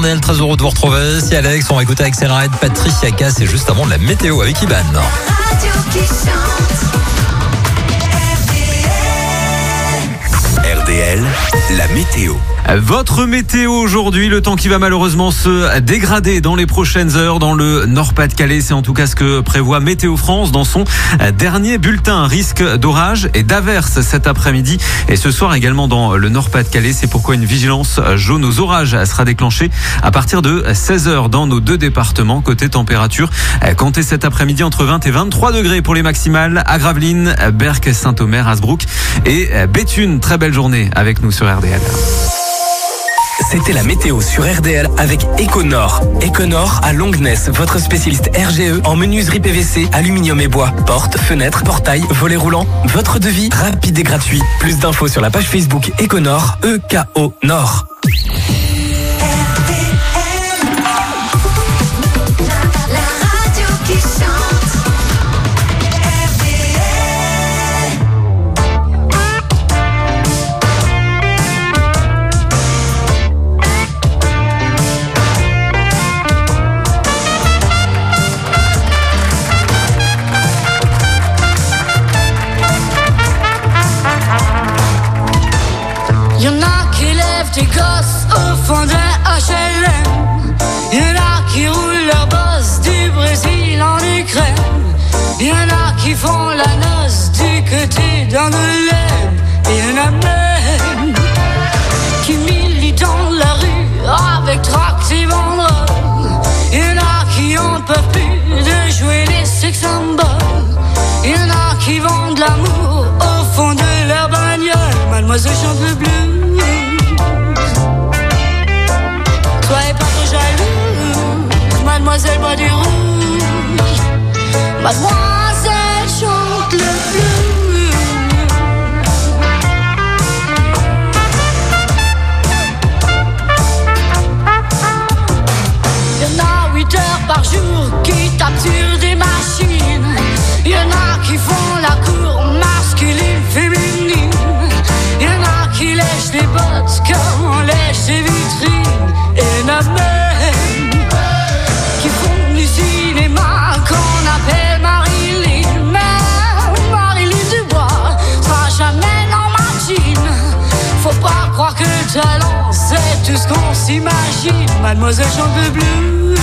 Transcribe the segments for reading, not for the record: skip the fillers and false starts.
RDL, très heureux de vous retrouver. Si Alex, on va écouter Axel Red, Patricia Cass, c'est juste avant de la météo avec Iban. RDL, la météo. Votre météo aujourd'hui, le temps qui va malheureusement se dégrader dans les prochaines heures dans le Nord-Pas-de-Calais. C'est en tout cas ce que prévoit Météo France dans son dernier bulletin. Risque d'orage et d'averses cet après-midi et ce soir également dans le Nord-Pas-de-Calais. C'est pourquoi une vigilance jaune aux orages sera déclenchée à partir de 16h dans nos deux départements. Côté température, comptez cet après-midi entre 20 et 23 degrés pour les maximales à Gravelines, Berck, Saint-Omer, Hasbrook et Béthune. Très belle journée avec nous sur RDL. C'était la météo sur RDL avec Econor. Econor à Longnes, votre spécialiste RGE en menuiserie PVC, aluminium et bois. Portes, fenêtres, portails, volets roulants. Votre devis rapide et gratuit. Plus d'infos sur la page Facebook Econor, EKO Nord. Y'en a qui lèvent des gosses au fond d'un HLM. Y'en a qui roulent leur boss du Brésil en Ukraine. Y'en a qui font la noce du côté d'Angoulême. Et y'en a même qui militent dans la rue avec tracts et banderoles. Y'en a qui en peuvent plus de jouer les sex symboles. Y'en a qui vendent l'amour au fond de leur bagnole. Mademoiselle chante le blues. Soyez pas trop jaloux. Mademoiselle boit du rouge. Mademoiselle chante le blues. Y'en a 8 heures par jour qui tapent sur des machines. Y'en a qui font la cour masculine, féminine. Y'en a qui lèchent les bottes comme on lèche les vitrines. Et y'en a même qui font du cinéma qu'on appelle Marilyn. Mais Marilyn Dubois sera jamais dans ma jean. Faut pas croire que le talent c'est tout ce qu'on s'imagine. Mademoiselle chante le blues.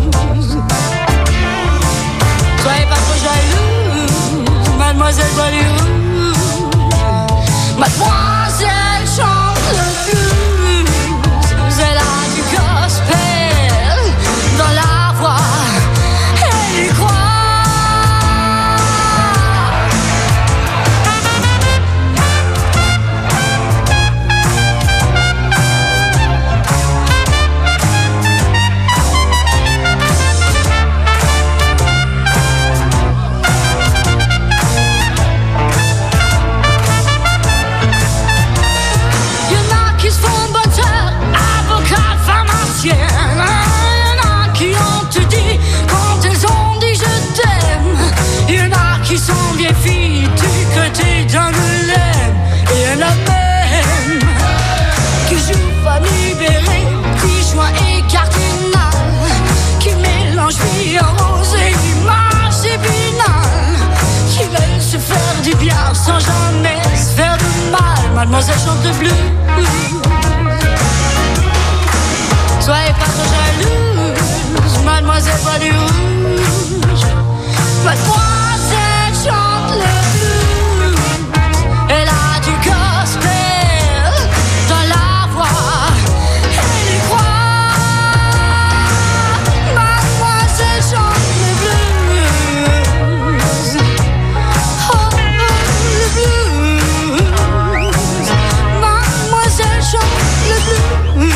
Soyez pas trop jaloux. Mademoiselle boit du rouge. Mademoiselle chante le blues. Elle a du gospel dans la voix. Elle y croit. Qui sont bien filles du côté d'Angoulême. Et y'en a même qui jouent famille libérée, qui joint et cardinal, qui mélangent vie en rose et image épinal, qui veulent se faire du bien sans jamais se faire du mal. Mademoiselle chante le blues. Soyez pas trop jalouse. Mademoiselle boit du rouge. Mademoiselle chante le blues. Elle a du gospel dans la voix. Elle y croit. Mademoiselle chante le blues. Oh, le blues. Mademoiselle chante le blues.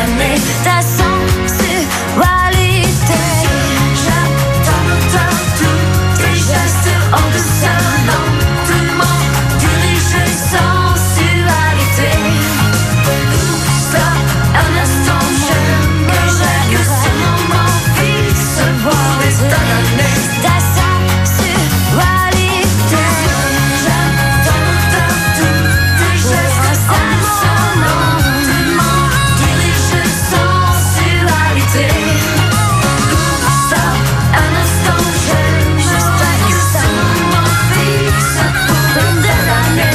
d'années. Ta sensualité, j'attends tous tes gestes en douceur, lentement dirigés, sensualité. Stop, un instant, j'aimerais que ce moment puisse voir les années. Ta sensualité, j'attends tous tes gestes en douceur, lentement dirigés, sensualité. Stop, un instant, j'aimerais que ce moment puisse voir des années.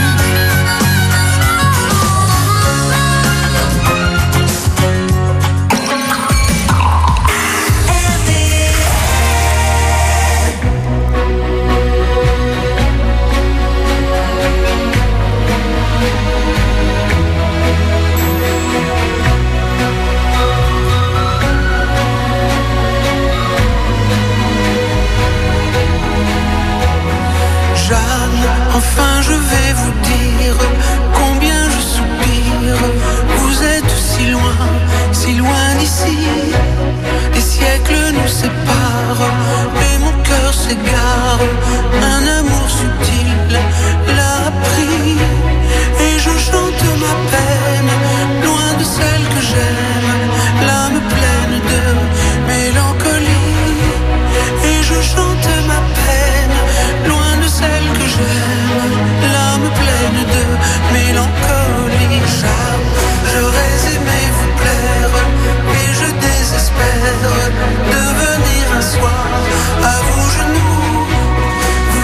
Jeanne, enfin je vais vous dire combien je soupire. Vous êtes si loin d'ici. Des siècles nous séparent et mon cœur s'égare. Un amour subtil l'a pris et je chante ma peine, loin de celle que j'aime, l'âme pleine de mélancolie. Et je chante ma peine, loin de celle que j'aime, l'âme pleine de mélancolie. J'aurais aimé vous plaire et je désespère devenir un soir à vos genoux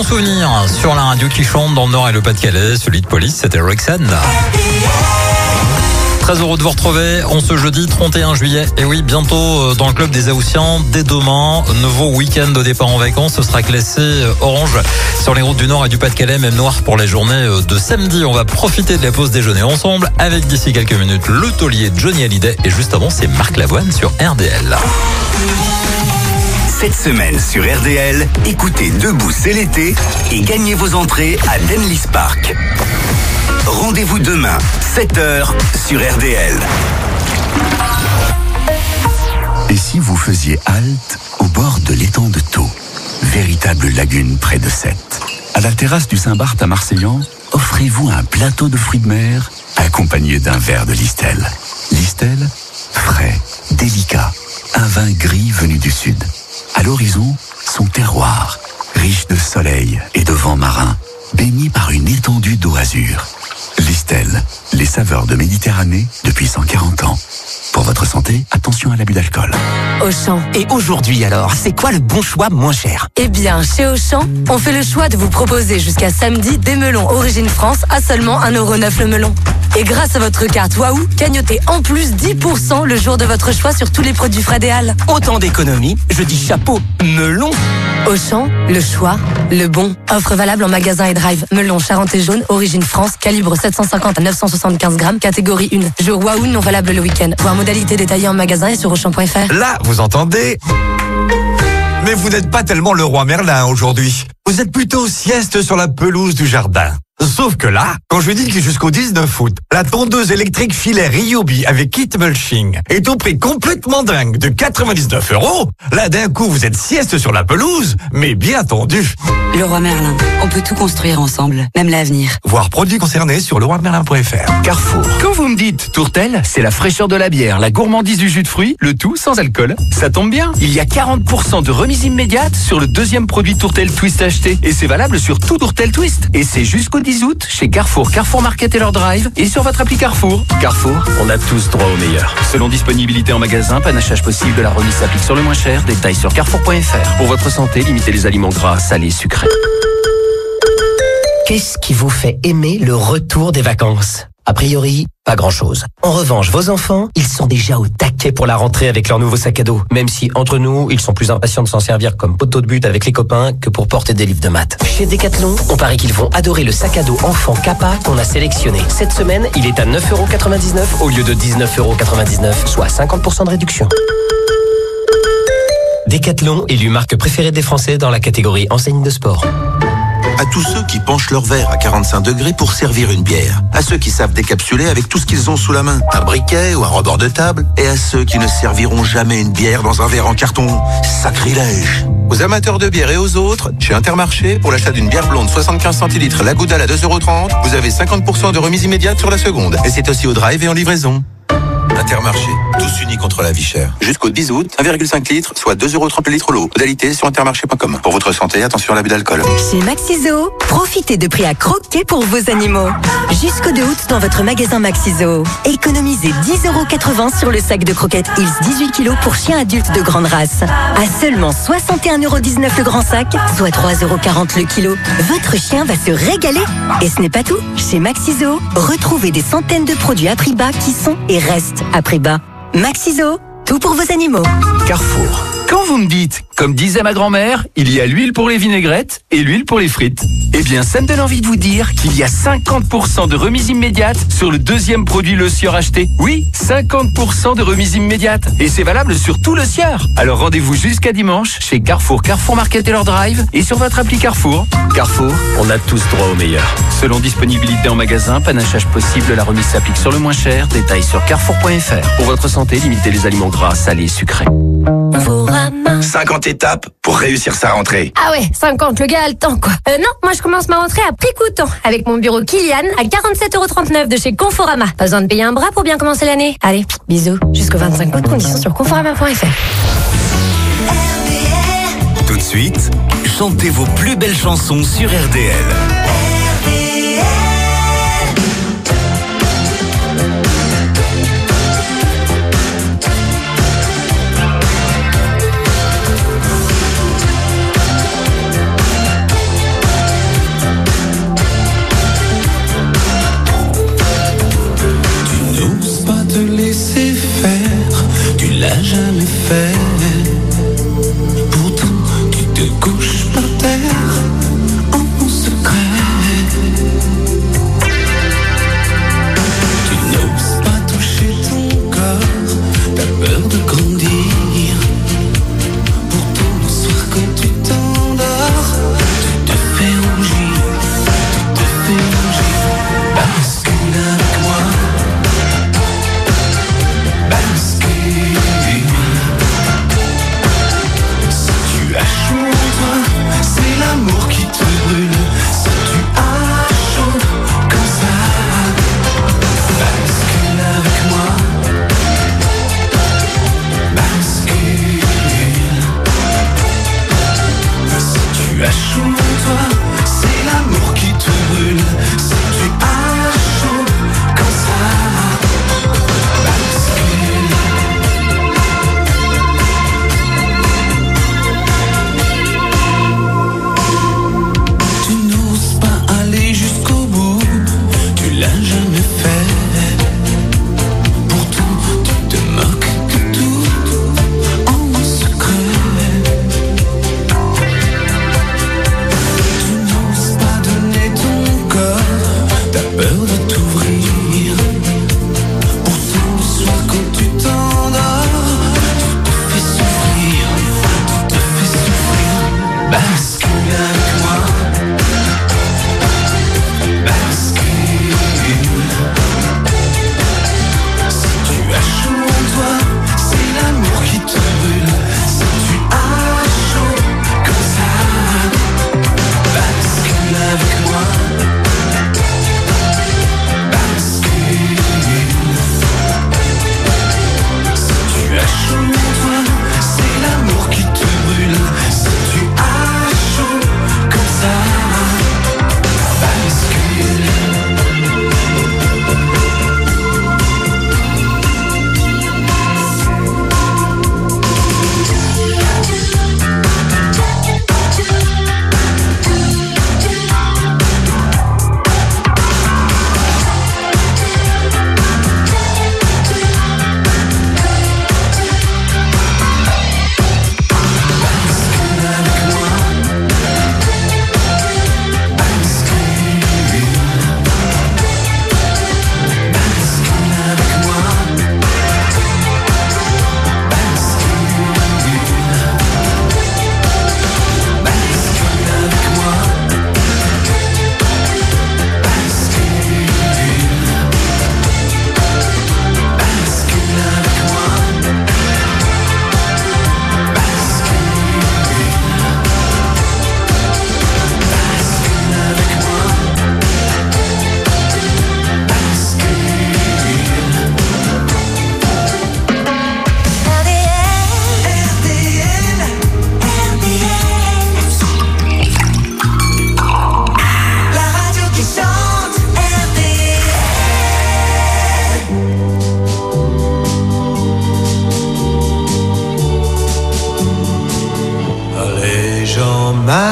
souvenir sur la radio qui chante dans le Nord et le Pas-de-Calais. Celui de Police, c'était Roxanne. Très heureux de vous retrouver en ce jeudi 31 juillet. Et oui, bientôt dans le club des Haussiens, dès demain, nouveau week-end de départ en vacances. Ce sera classé orange sur les routes du Nord et du Pas-de-Calais, même noir pour les journées de samedi. On va profiter de la pause déjeuner ensemble avec d'ici quelques minutes le taulier Johnny Hallyday. Et juste avant, c'est Marc Lavoine sur RDL. Cette semaine sur RDL, écoutez Debout c'est l'été et gagnez vos entrées à Denlis Park. Rendez-vous demain, 7h sur RDL. Et si vous faisiez halte au bord de l'étang de Thau, véritable lagune près de Sète. À la terrasse du Saint-Barth à Marseillan, offrez-vous un plateau de fruits de mer accompagné d'un verre de Listel. Listel, frais, délicat, un vin gris venu du sud. À l'horizon, son terroir, riche de soleil et de vent marin, baigné par une étendue d'eau azur. Listel, les saveurs de Méditerranée depuis 140 ans. Pour votre santé, attention à l'abus d'alcool. Auchan. Et aujourd'hui alors, c'est quoi le bon choix moins cher? Eh bien, chez Auchan, on fait le choix de vous proposer jusqu'à samedi des melons Origine France à seulement 1,9€ le melon. Et grâce à votre carte Waouh, gagnotez en plus 10% le jour de votre choix sur tous les produits Fradéal. Autant d'économies, je dis chapeau, melon. Auchan, le choix, le bon. Offre valable en magasin et drive. Melon Charentais jaune, Origine France, calibre 750 à 975 grammes, catégorie 1. Jour Waouh non valable le week-end. Voir modalité détaillée en magasin et sur Auchan.fr. Là, vous entendez? Mais vous n'êtes pas tellement le roi Merlin aujourd'hui. Vous êtes plutôt sieste sur la pelouse du jardin. Sauf que là, quand je dis que jusqu'au 19 août, la tondeuse électrique filaire Ryobi avec kit mulching est au prix complètement dingue de 99€, là d'un coup vous êtes sieste sur la pelouse, mais bien tondu. Leroy Merlin, on peut tout construire ensemble, même l'avenir. Voir produits concernés sur leroymerlin.fr. Carrefour. Quand vous me dites tourtel, c'est la fraîcheur de la bière, la gourmandise du jus de fruits, le tout sans alcool. Ça tombe bien, il y a 40% de remise immédiate sur le deuxième produit tourtel Twist acheté. Et c'est valable sur tout tourtel Twist. Et c'est jusqu'au 10 août chez Carrefour, Carrefour Market et leur drive et sur votre appli Carrefour. Carrefour, on a tous droit au meilleur. Selon disponibilité en magasin, panachage possible, la remise s'applique sur le moins cher. Détails sur carrefour.fr. Pour votre santé, limitez les aliments gras, salés, sucrés. Qu'est-ce qui vous fait aimer le retour des vacances? A priori, pas grand-chose. En revanche, vos enfants, ils sont déjà au taquet pour la rentrée avec leur nouveau sac à dos. Même si, entre nous, ils sont plus impatients de s'en servir comme poteau de but avec les copains que pour porter des livres de maths. Chez Decathlon, on parie qu'ils vont adorer le sac à dos enfant Kappa qu'on a sélectionné. Cette semaine, il est à 9,99€ au lieu de 19,99€, soit 50% de réduction. Decathlon, élu marque préférée des Français dans la catégorie enseigne de sport. À tous ceux qui penchent leur verre à 45 degrés pour servir une bière. À ceux qui savent décapsuler avec tout ce qu'ils ont sous la main, un briquet ou un rebord de table. Et à ceux qui ne serviront jamais une bière dans un verre en carton. Sacrilège. Aux amateurs de bière et aux autres, chez Intermarché, pour l'achat d'une bière blonde 75 centilitres, la Goudal à 2,30€, vous avez 50% de remise immédiate sur la seconde. Et c'est aussi au drive et en livraison. Intermarché, tous unis contre la vie chère. Jusqu'au 10 août, 1,5 litre, soit 2,30€ le litre l'eau. Modalité sur intermarché.com. Pour votre santé, attention à l'abus d'alcool. Chez Maxiso, profitez de prix à croquer pour vos animaux. Jusqu'au 2 août dans votre magasin Maxiso. Économisez 10,80€ sur le sac de croquettes Hills 18 kg pour chiens adultes de grande race. À seulement 61,19€ le grand sac, soit 3,40€ le kilo. Votre chien va se régaler. Et ce n'est pas tout. Chez Maxiso, retrouvez des centaines de produits à prix bas qui sont et restent à prix bas. Maxiso, tout pour vos animaux. Carrefour. Quand vous me dites, comme disait ma grand-mère, il y a l'huile pour les vinaigrettes et l'huile pour les frites. Eh bien, ça me donne envie de vous dire qu'il y a 50% de remise immédiate sur le deuxième produit Le Sieur acheté. Oui, 50% de remise immédiate. Et c'est valable sur tout Le Sieur. Alors rendez-vous jusqu'à dimanche chez Carrefour, Carrefour Market et leur drive et sur votre appli Carrefour. Carrefour, on a tous droit au meilleur. Selon disponibilité en magasin, panachage possible, la remise s'applique sur le moins cher. Détails sur carrefour.fr. Pour votre santé, limitez les aliments gras, salés, sucrés. 50 étapes pour réussir sa rentrée. Ah ouais, 50, le gars a le temps quoi. Non, moi je commence ma rentrée à prix coûtant avec mon bureau Kilian à 47,39€ de chez Conforama. Pas besoin de payer un bras pour bien commencer l'année. Allez, bisous. Jusqu'au 25 août, conditions sur conforama.fr. Tout de suite, chantez vos plus belles chansons sur RDL.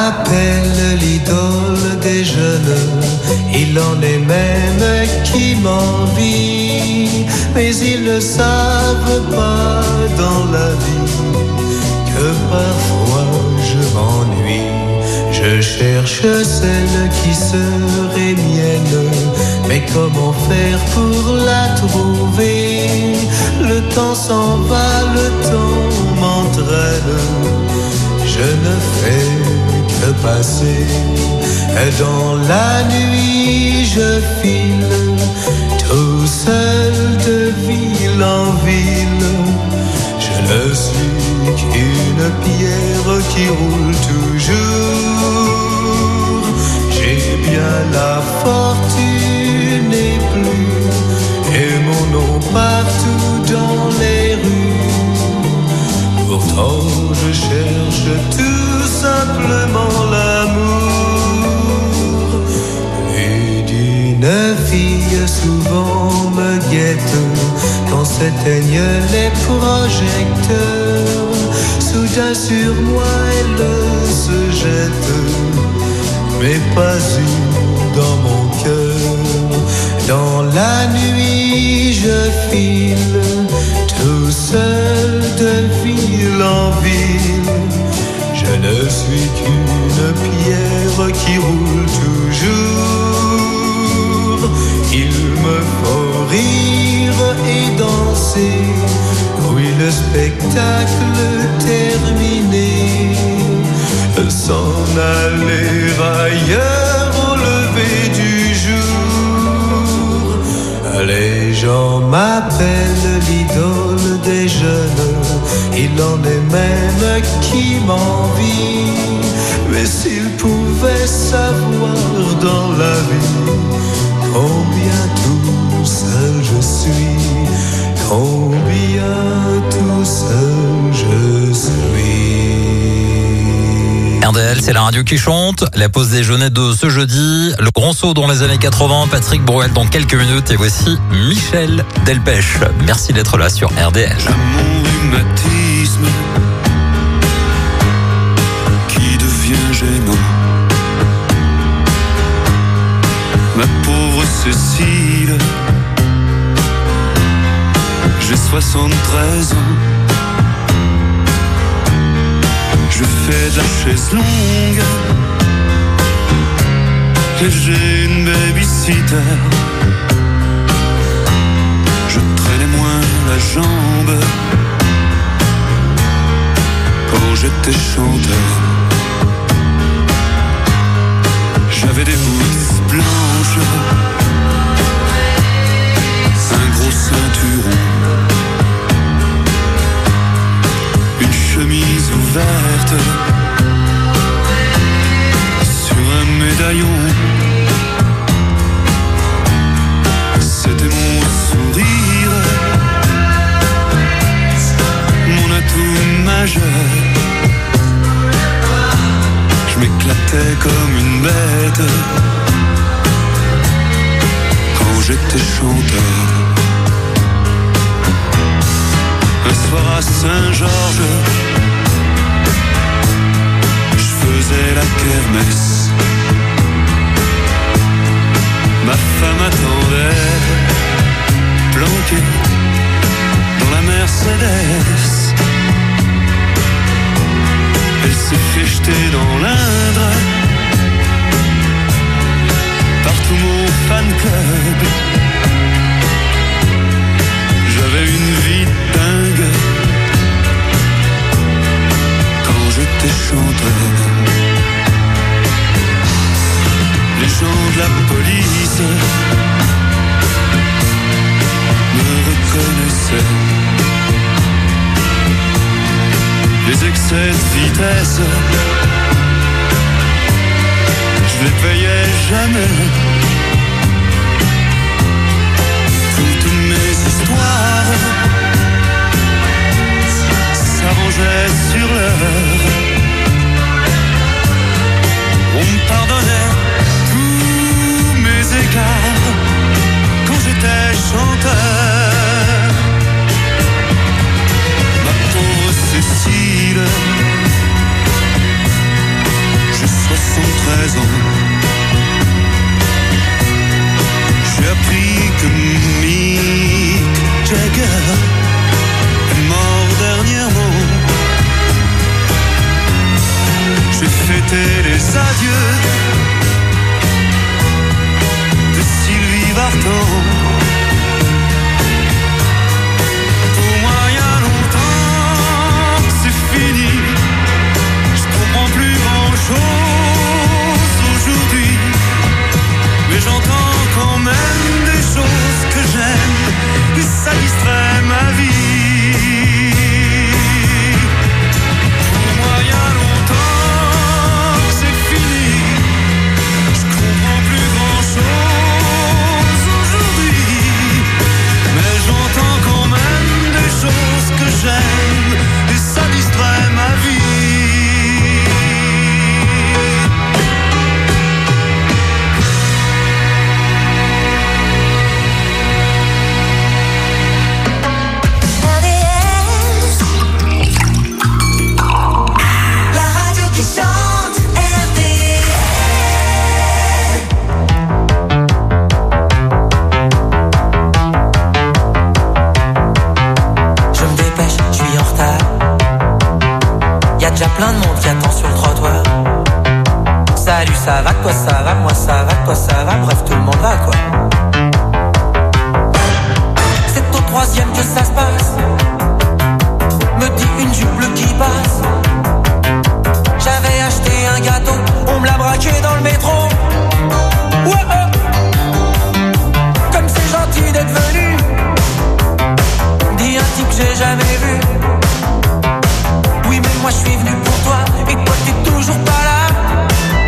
m'appelle l'idole des jeunes, il en est même qui m'envie, mais ils ne savent pas dans la vie que parfois je m'ennuie. Je cherche celle qui serait mienne, mais comment faire pour la trouver? Le temps s'en va, le temps m'entraîne, je ne fais que passer. Dans la nuit je file, tout seul de ville en ville. Je ne suis qu'une pierre qui roule toujours. J'ai bien la fortune et plus, et mon nom partout dans les rues. Pourtant je cherche tout simplement l'amour. Et d'une fille souvent me guette quand s'éteignent les projecteurs. Soudain sur moi elle se jette, mais pas une dans mon cœur. Dans la nuit je file, tout seul de ville en ville. Je ne suis qu'une pierre qui roule toujours. Il me faut rire et danser, oui le spectacle terminé, s'en aller ailleurs au lever du jour. Les gens m'appellent l'idole des jeunes, il en est même qui m'envie, mais s'ils pouvaient savoir dans la vie combien tout seul je suis, combien tout seul je suis. RDL, c'est la radio qui chante. La pause déjeuner de ce jeudi. Le grand saut dans les années 80. Patrick Bruel dans quelques minutes. Et voici Michel Delpech. Merci d'être là sur RDL. Mon rhumatisme qui devient gênant. Ma pauvre Cécile, j'ai 73 ans. Je fais de la chaise longue et j'ai une babysitter. Je traînais moins la jambe quand j'étais chanteur. J'avais des boots blanches, un gros ceinturon, une chemise ouverte sur un médaillon. C'était mon sourire, mon atout majeur. Je m'éclatais comme une bête quand j'étais chanteur. Un soir à Saint-Georges, je faisais la kermesse. Ma femme attendait, planquée dans la Mercedes. Elle s'est fait jeter dans l'Indre par tout mon fan club. J'avais une vie dingue quand j'étais chanteur. Les gens de la police me reconnaissaient. Les excès de vitesse, je les payais jamais. Toutes mes histoires s'arrangeaient sur l'heure. On me pardonnait tous mes écarts quand j'étais chanteur. Ma pauvre Cécile, je présent. J'ai appris que Mick Jagger est mort dernièrement. J'ai fêté les adieux de Sylvie Vartan. Pour moi, il y a longtemps que c'est fini. Je comprends plus grand-chose aujourd'hui, mais j'entends quand même des choses que j'aime et ça distrait ma vie. Pour moi, il y a longtemps que c'est fini. Je comprends plus grand-chose aujourd'hui, mais j'entends quand même des choses que j'aime et ça distrait ma vie. Plein de monde qui attend sur le trottoir. Salut, ça va, toi ça va, moi ça va, toi ça va, bref tout le monde va quoi. C'est au troisième que ça se passe, me dit une jupe bleue qui passe. J'avais acheté un gâteau, on me l'a braqué dans le métro. Ouais, comme c'est gentil d'être venu, dit un type que j'ai jamais vu. Oui mais moi je suis venu pour toi et toi t'es toujours pas là.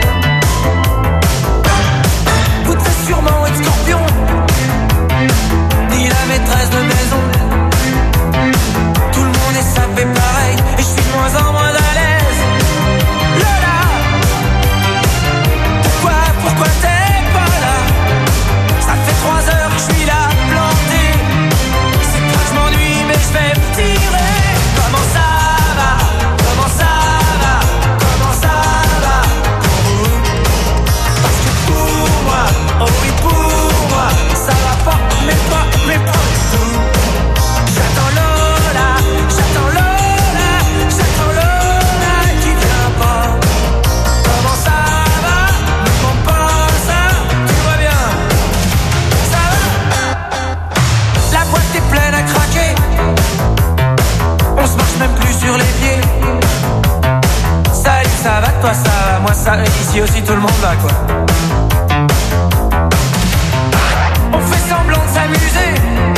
Vous devez sûrement être scorpion, dit la maîtresse de maison. Tout le monde est sapé pareil et je suis de moins en moins à l'aise. Lola, pourquoi t'es pas là? Ça fait 3 heures que je suis là planté. C'est pas que je m'ennuie mais je vais me tirer. Comment ça? Comment ça va? Comment ça va? Parce que pour moi, oh oui pour moi, ça va pas, mais pas du tout. J'attends Lola qui vient pas. Comment ça va? Ne demande pas ça, tu vois bien. Ça va? La boîte est pleine à craquer. On se marche même plus sur les pieds. Salut, ça va, toi ça va, moi ça, ici aussi tout le monde va quoi. On fait semblant de s'amuser,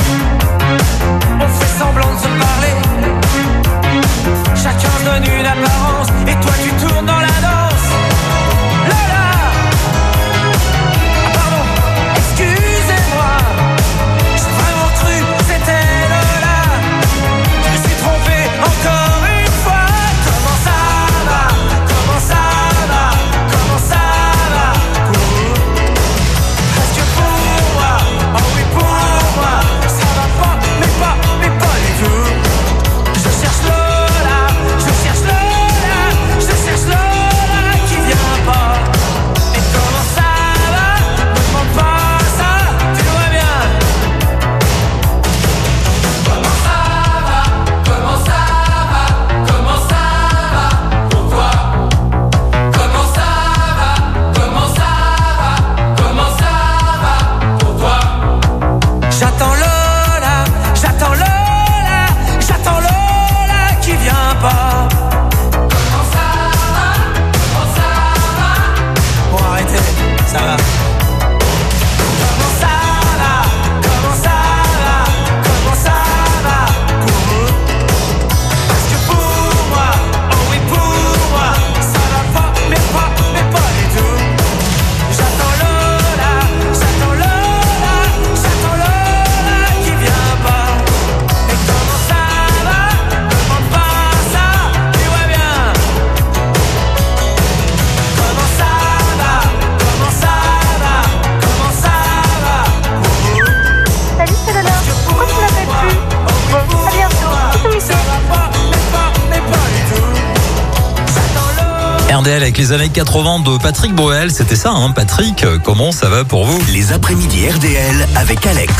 on fait semblant de se parler. Chacun se donne une apparence et toi tu tournes dans la danse. Lola, ah pardon, excusez-moi, j'ai vraiment cru que c'était Lola. Je me suis trompé encore une fois. Comment ça va? Comment ça va? Comment ça va? Parce que pour moi, oh oui pour moi, ça va pas, mais pas du tout. Je cherche Lola, je cherche Lola, je cherche Lola. RDL avec les années 80 de Patrick Bruel. C'était ça, hein, Patrick. Comment ça va pour vous? Les après-midi RDL avec Alex.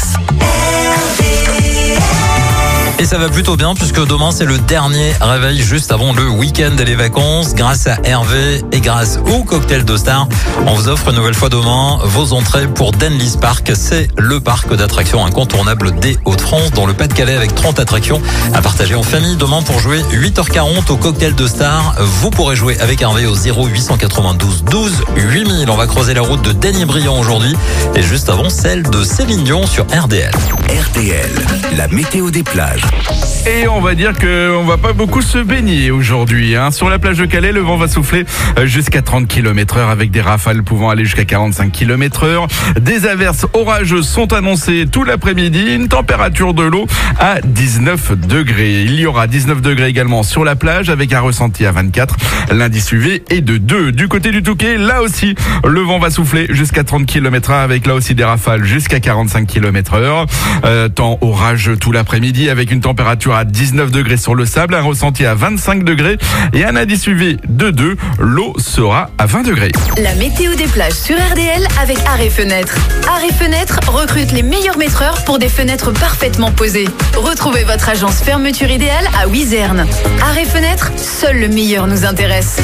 Et ça va plutôt bien puisque demain c'est le dernier réveil juste avant le week-end et les vacances. Grâce à Hervé et grâce au cocktail de Star, on vous offre une nouvelle fois demain vos entrées pour Denlis Park. C'est le parc d'attractions incontournable des Hauts-de-France dans le Pas-de-Calais avec 30 attractions à partager en famille. Demain pour jouer 8h40 au cocktail de Star, vous pourrez jouer avec Hervé au 0892 12 8000. On va creuser la route de Denis Briand aujourd'hui et juste avant celle de Céline Dion sur RDL. RDL, la météo des plages. Et on va dire qu'on va pas beaucoup se baigner aujourd'hui. Sur la plage de Calais, le vent va souffler jusqu'à 30 km/h avec des rafales pouvant aller jusqu'à 45 km/h. Des averses orageuses sont annoncées tout l'après-midi. Une température de l'eau à 19 degrés. Il y aura 19 degrés également sur la plage avec un ressenti à 24. L'indice UV est de 2. Du côté du Touquet, là aussi, le vent va souffler jusqu'à 30 km/h avec là aussi des rafales jusqu'à 45 km/h. Temps orageux tout l'après-midi avec une température à 19 degrés sur le sable, un ressenti à 25 degrés et un indice UV de 2. L'eau sera à 20 degrés. La météo des plages sur RDL avec Arrêt Fenêtre. Arrêt Fenêtre recrute les meilleurs maîtreurs pour des fenêtres parfaitement posées. Retrouvez votre agence fermeture idéale à Wizerne. Arrêt Fenêtre, seul le meilleur nous intéresse.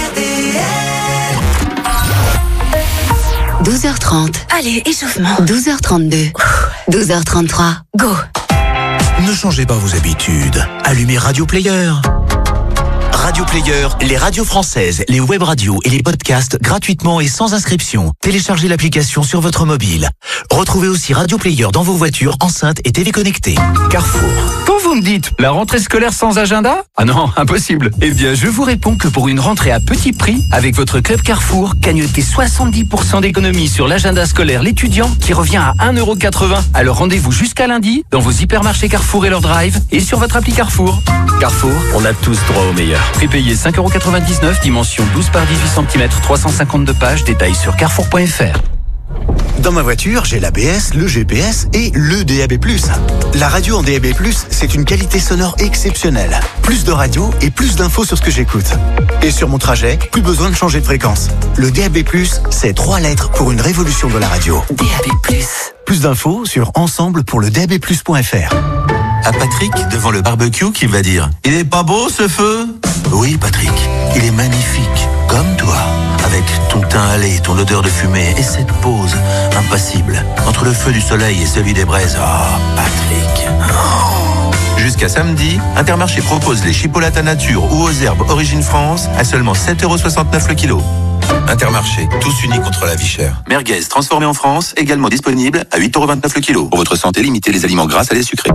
12h30. Allez, échauffement. 12h32. 12h33. Go. Ne changez pas vos habitudes. Allumez Radio Player. Radio Player, les radios françaises, les web radios et les podcasts gratuitement et sans inscription. Téléchargez l'application sur votre mobile. Retrouvez aussi Radio Player dans vos voitures, enceintes et TV connectées. Carrefour. Quand vous me dites la rentrée scolaire sans agenda? Ah non, impossible. Eh bien, je vous réponds que pour une rentrée à petit prix, avec votre club Carrefour, gagnez 70% d'économie sur l'agenda scolaire l'étudiant qui revient à 1,80€. Alors rendez-vous jusqu'à lundi dans vos hypermarchés Carrefour et leur drive et sur votre appli Carrefour. Carrefour, on a tous droit au meilleur. Prix payé 5,99€, dimension 12 par 18 cm, 352 pages, détails sur carrefour.fr. Dans ma voiture, j'ai l'ABS, le GPS et le DAB+. La radio en DAB+, c'est une qualité sonore exceptionnelle. Plus de radio et plus d'infos sur ce que j'écoute. Et sur mon trajet, plus besoin de changer de fréquence. Le DAB+, c'est 3 lettres pour une révolution de la radio. DAB+. Plus d'infos sur ensemble pour le DAB+.fr. À Patrick, devant le barbecue, qui va dire « Il est pas beau ce feu ?» Oui, Patrick, il est magnifique, comme toi. Avec ton teint hâlé, ton odeur de fumée et cette pause impassible entre le feu du soleil et celui des braises. Oh, Patrick. Oh. Jusqu'à samedi, Intermarché propose les chipolatas nature ou aux herbes Origine France à seulement 7,69€ le kilo. Intermarché, tous unis contre la vie chère. Merguez, transformé en France, également disponible à 8,29€ le kilo. Pour votre santé, limitez les aliments gras, salés, sucrés.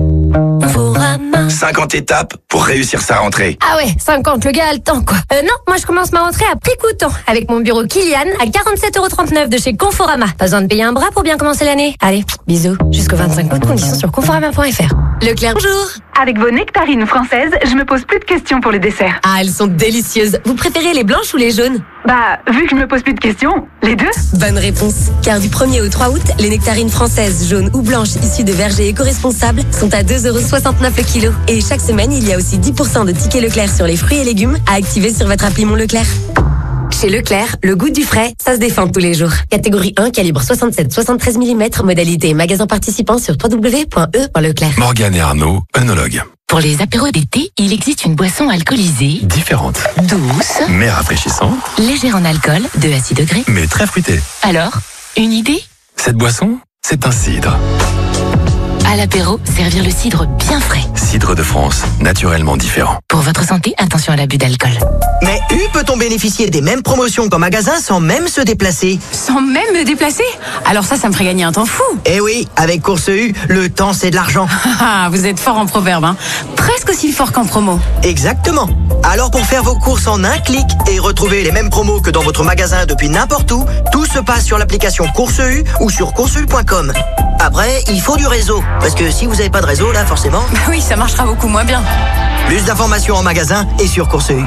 50 étapes pour réussir sa rentrée. Ah ouais, 50, le gars a le temps quoi. Non, moi je commence ma rentrée à prix coûtant avec mon bureau Kylian à 47,39€ de chez Conforama. Pas besoin de payer un bras pour bien commencer l'année. Allez, bisous. Jusqu'au 25 août, conditions sur conforama.fr. Leclerc, bonjour. Avec vos nectarines françaises, je me pose plus de questions pour le dessert. Ah, elles sont délicieuses. Vous préférez les blanches ou les jaunes? Bah, vu que je me pose plus de questions, les deux. Bonne réponse. Car du 1er au 3 août, les nectarines françaises, jaunes ou blanches issues de vergers éco-responsables sont à 2,69€ le kilo. Et chaque semaine, il y a aussi 10% de tickets Leclerc sur les fruits et légumes à activer sur votre appli Mon Leclerc. Chez Leclerc, le goût du frais, ça se défend tous les jours. Catégorie 1, calibre 67-73 mm, modalité et magasin participant sur www.e.leclerc. Morgane et Arnaud, œnologue. Pour les apéros d'été, il existe une boisson alcoolisée, Différente, douce, mais rafraîchissante, légère en alcool, de à 6 degrés. mais très fruitée. Alors, une idée? Cette boisson, c'est un cidre. À l'apéro, servir le cidre bien frais. Cidre de France, naturellement différent. Pour votre santé, attention à l'abus d'alcool. Mais peut-on bénéficier des mêmes promotions qu'en magasin sans même se déplacer? Sans même me déplacer? Alors ça me ferait gagner un temps fou. Eh oui, avec Course U, le temps c'est de l'argent. Ah, vous êtes fort en proverbe, hein. Presque aussi fort qu'en promo. Exactement. Alors pour faire vos courses en un clic et retrouver les mêmes promos que dans votre magasin depuis n'importe où, tout se passe sur l'application Course U ou sur courseu.com. Après, il faut du réseau. Parce que si vous n'avez pas de réseau, là, forcément... Bah oui, ça marchera beaucoup moins bien. Plus d'informations en magasin et sur Course U.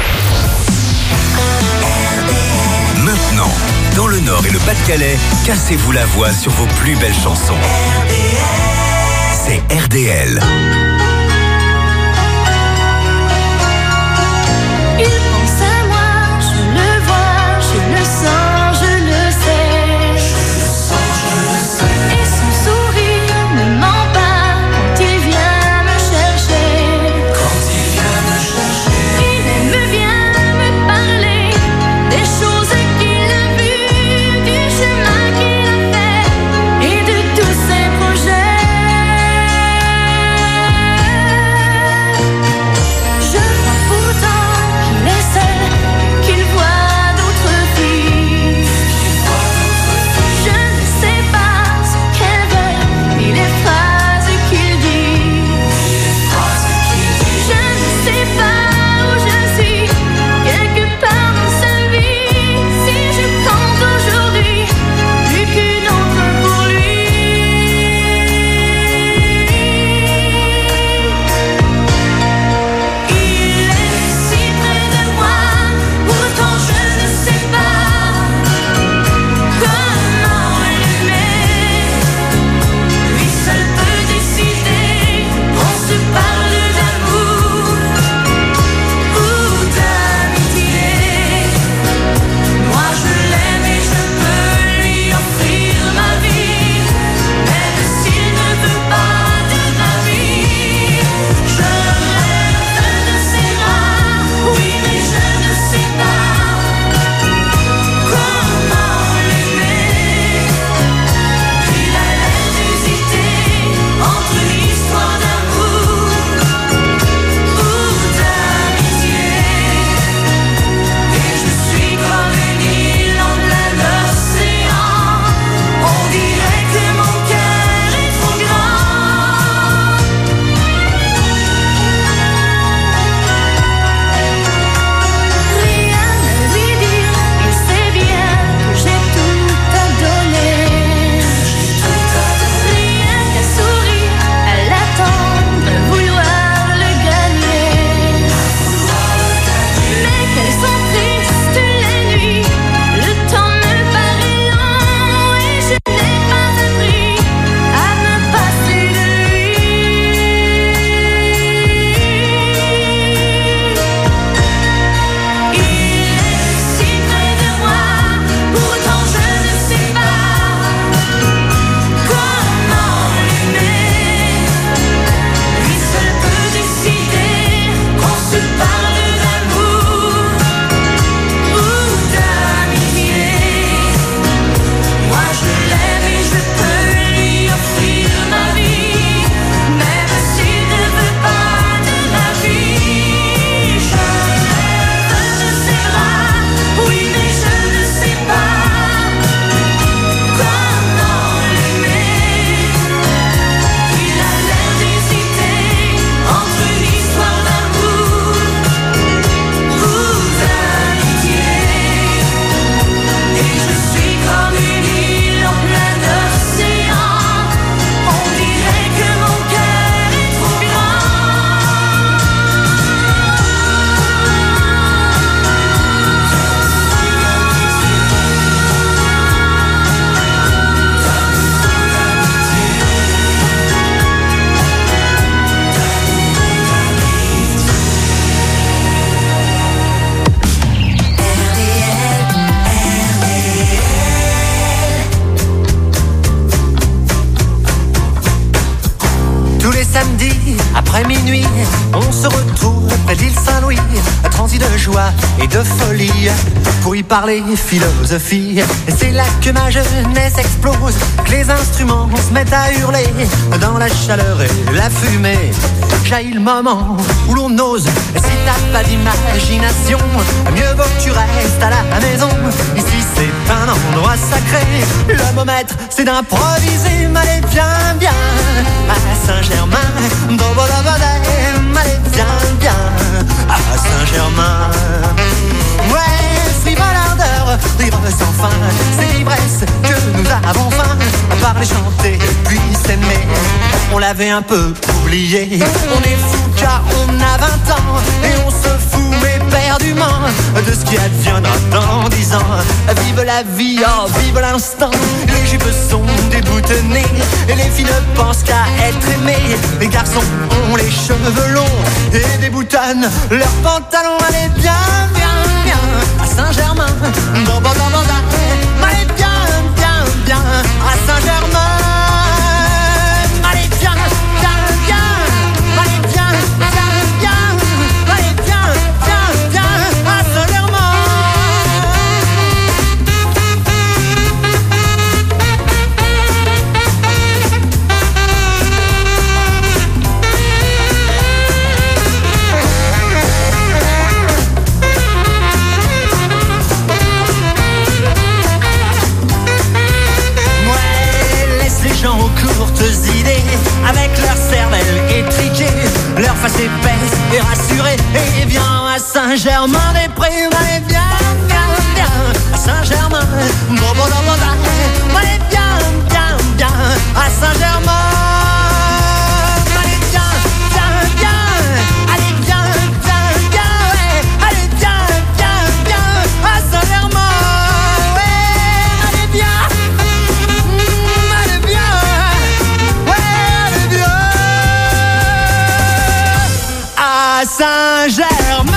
Maintenant, dans le Nord et le Pas-de-Calais, cassez-vous la voix sur vos plus belles chansons. C'est RDL. Il pense à moi, je le On se retrouve près de l'île Saint-Louis, un transi de joie et de folie, pour y parler philosophie. Et c'est là que ma jeunesse explose, que les instruments se mettent à hurler. Dans la chaleur et la fumée, jaillit le moment où l'on ose. Et si t'as pas d'imagination, mieux vaut que tu restes à la maison. Ici c'est un endroit sacré, le mot maître c'est d'improviser. Allez viens, viens à Saint-Germain, allez viens, viens à Saint-Germain. Ouais, frivole ardeur, vivre sans fin, c'est l'ivresse que nous avons faim. À parler, chanter, puis s'aimer, on l'avait un peu oublié. On est fou car on a 20 ans, et on se fout éperdument de ce qui adviendra dans 10 ans. Vive la vie, oh vive l'instant. Les jupes sont déboutonnées, et les filles ne pensent qu'à être aimées. Les garçons ont les cheveux longs et déboutonnent leurs pantalons. Allez bien, bien, bien à Saint-Germain, allez bien, bien, bien à Saint-Germain. Allez bien, bien, bien, allez bien, bien, bien, allez bien, bien, bien à Saint-Germain. Aux courtes idées, avec leur cervelle étriquée, leur face épaisse et rassurée. Et bien à Saint-Germain-des-Prés, allez bien, bien, bien à Saint-Germain, allez bien, bien, bien à Saint-Germain. Allez bien, bien, bien, allez bien, bien, bien, allez bien, bien, bien à Saint-Germain. Ouais, allez bien. Saint-Germain.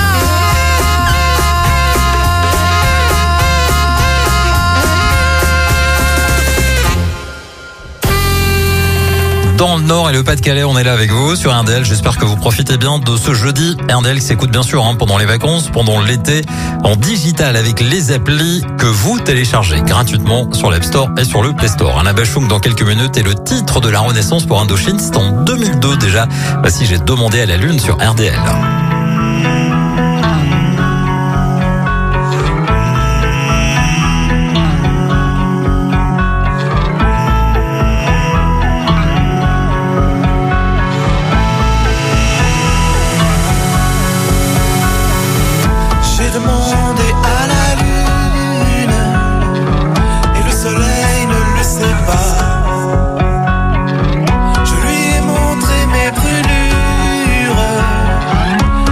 Dans le Nord et le Pas-de-Calais, on est là avec vous sur RDL. J'espère que vous profitez bien de ce jeudi. RDL qui s'écoute bien sûr pendant les vacances, pendant l'été, en digital avec les applis que vous téléchargez gratuitement sur l'App Store et sur le Play Store. Anna Bachung dans quelques minutes et le titre de la Renaissance pour Indochine, c'est en 2002 déjà. Voici J'ai demandé à la lune sur RDL. Je lui ai montré mes brûlures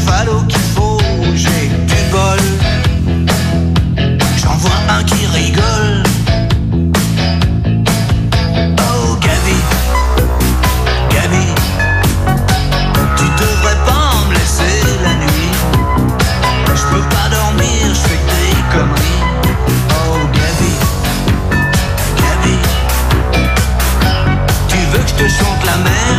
ballot qu'il faut, j'ai du bol. J'en vois un qui rigole. Oh Gabi, Gabi, tu devrais pas me laisser la nuit. Je peux pas dormir, je fais que des conneries. Oh Gabi, Gabi, tu veux que je te chante la mer?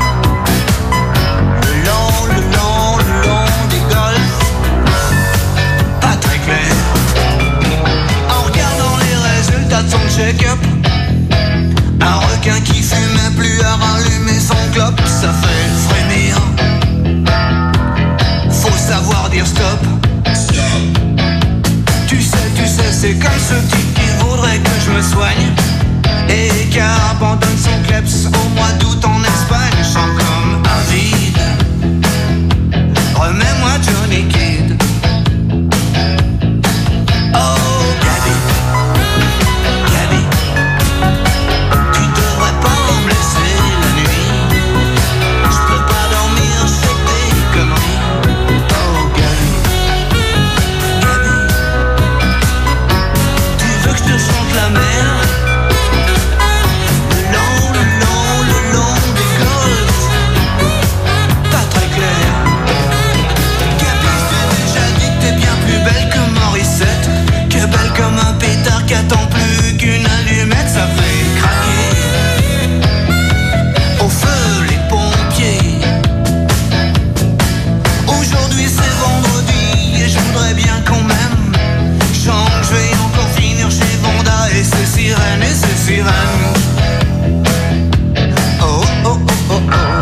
Le long des golfs, pas très clair. En regardant les résultats de son check-up, un requin qui fumait plus à rallumer son clope, ça fait frémir. Faut savoir dire stop. Tu sais, c'est comme ce type qui voudrait que je me soigne et qui abandonne son kleps au mois d'août en Espagne. Je sens comme un vide. Remets-moi Johnny Kidd. Oh Gabi, Gabi, tu devrais pas me laisser la nuit. Je peux pas dormir, je fais des conneries. Oh Gabi, Gabi, tu veux que je te chante la mer? Le long des golfs, pas très clair. Gabi, je t'ai déjà dit que t'es bien plus belle que Morissette, que belle comme un pétard qui attend plus qu'une allumette, ça fait craquer. Au feu les pompiers. Aujourd'hui c'est vendredi et je voudrais bien qu'on m'aime. Je sens que je vais encore finir chez Vanda et ses sirènes, Oh, oh, oh, oh, oh.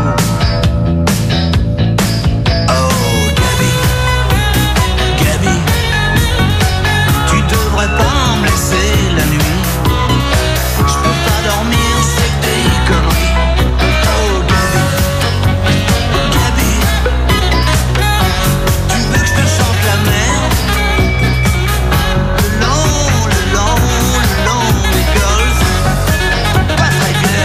Oh, Gabi, Gabi, tu devrais pas me laisser la nuit. Je peux pas dormir, c'est des conneries. Oh, Gabi, Gabi, tu veux que je te chante la mer? Le long des golfs, pas très clair.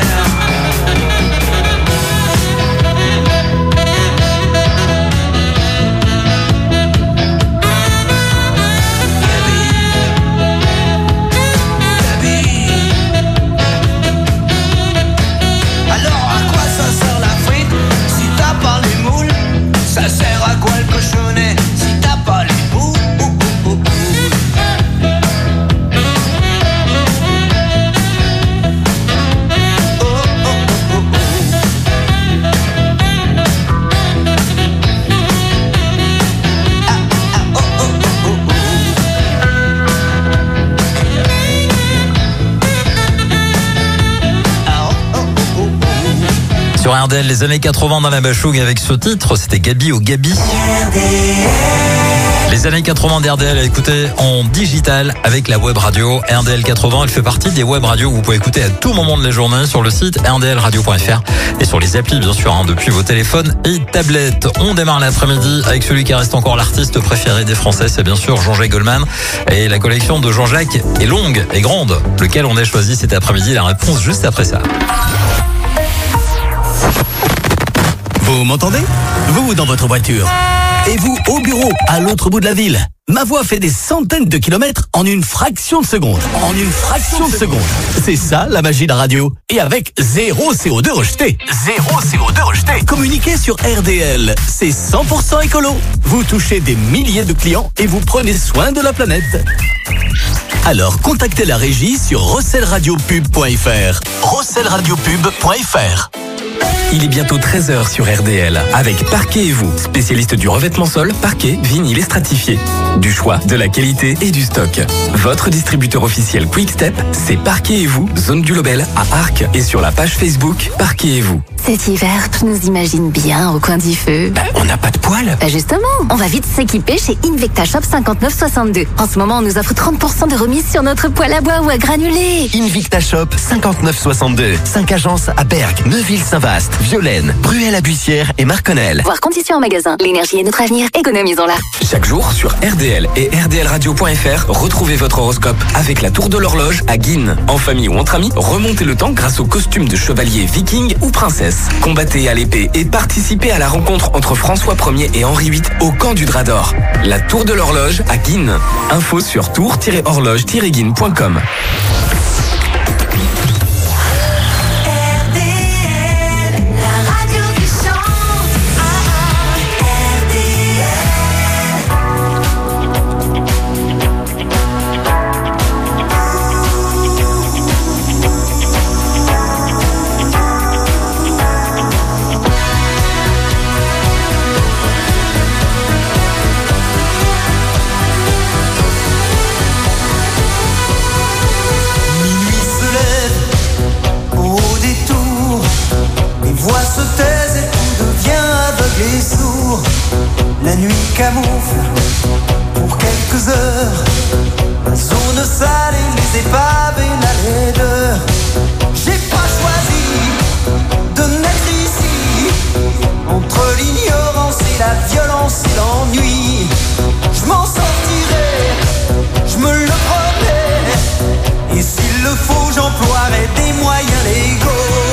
Alors à quoi ça sert la frite si t'as pas les moules? Ça sert à quoi le cochonnet si t'as pas les bouts? Sur RDL, les années 80 dans la Bachoug avec ce titre, c'était Gabi au Gabi. Les années 80 d'RDL à écouter en digital avec la web radio RDL 80. Elle fait partie des web radios que vous pouvez écouter à tout moment de la journée sur le site rdlradio.fr et sur les applis bien sûr depuis vos téléphones et tablettes. On démarre l'après-midi avec celui qui reste encore l'artiste préféré des Français, c'est bien sûr Jean-Jacques Goldman. Et la collection de Jean-Jacques est longue et grande. Lequel on a choisi cet après-midi? La réponse juste après ça. Vous m'entendez? Vous dans votre voiture. Et vous au bureau, à l'autre bout de la ville. Ma voix fait des centaines de kilomètres en une fraction de seconde. En une fraction de seconde. C'est ça la magie de la radio. Et avec zéro CO2 rejeté. Zéro CO2 rejeté. Communiquez sur RDL. C'est 100% écolo. Vous touchez des milliers de clients et vous prenez soin de la planète. Alors contactez la régie sur rosselradiopub.fr. rosselradiopub.fr. Il est bientôt 13h sur RDL avec Parquet et vous, spécialiste du revêtement sol, parquet, vinyle et stratifié. Du choix, de la qualité et du stock. Votre distributeur officiel Quickstep, c'est Parquet et vous, zone du Lobel à Arc et sur la page Facebook Parquet et vous. Cet hiver, tu nous imagines bien au coin du feu. On n'a pas de poêle. Justement, on va vite s'équiper chez Invicta Shop 5962. En ce moment, on nous offre 30% de remise sur notre poêle à bois ou à granulés. Invicta Shop 5962. 5 agences à Berck, Neuville-Saint-Vaast, Violaine, Bruel-à-Bussière et Marconnel. Voir conditions en magasin. L'énergie est notre avenir, économisons-la. Chaque jour sur RDL et rdlradio.fr, retrouvez votre horoscope avec la tour de l'horloge à Guînes. En famille ou entre amis, remontez le temps grâce au costume de chevalier viking ou princesse. Combattez à l'épée et participez à la rencontre entre François Ier et Henri VIII au camp du Drap d'Or. La tour de l'horloge à Guînes. Info sur tour-horloge-guînes.com. La nuit camoufle pour quelques heures la zone sale et les épaves et la laideur. J'ai pas choisi de naître ici, entre l'ignorance et la violence et l'ennui. Je m'en sortirai, je me le promets, et s'il le faut j'emploierai des moyens légaux.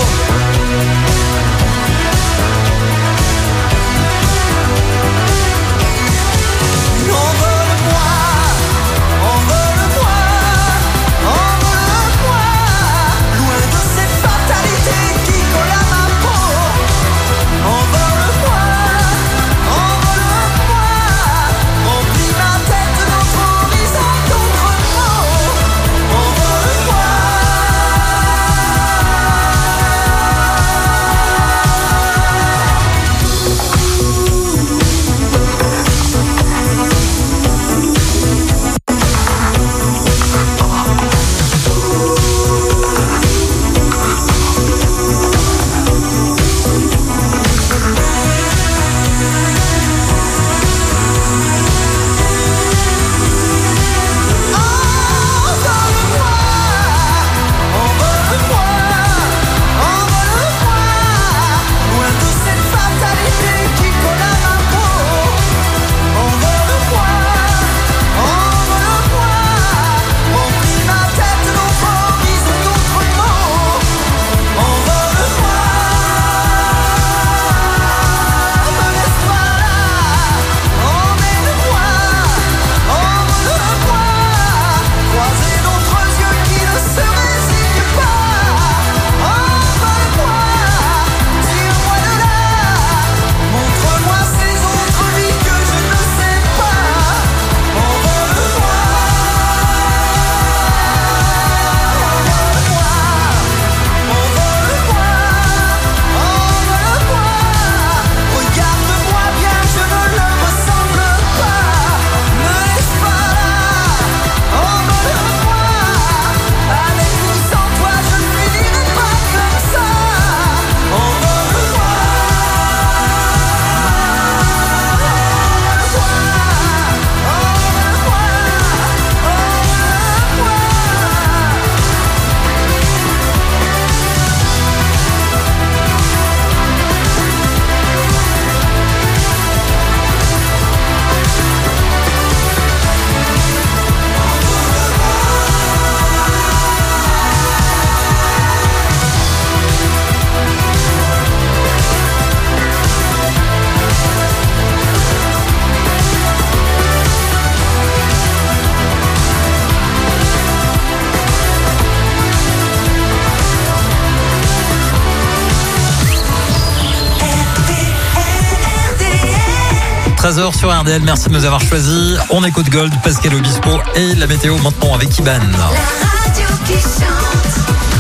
– 13h sur RDL, merci de nous avoir choisis. On écoute Gold, Pascal Obispo et la météo maintenant avec Iban. La radio qui chante.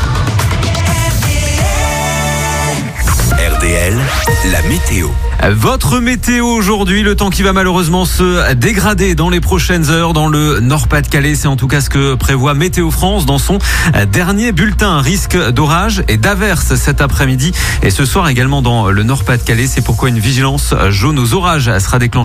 RDL, la météo. Votre météo aujourd'hui, le temps qui va malheureusement se dégrader dans les prochaines heures dans le Nord-Pas-de-Calais. C'est en tout cas ce que prévoit Météo France dans son dernier bulletin. Risque d'orage et d'averses cet après-midi et ce soir également dans le Nord-Pas-de-Calais. C'est pourquoi une vigilance jaune aux orages sera déclenchée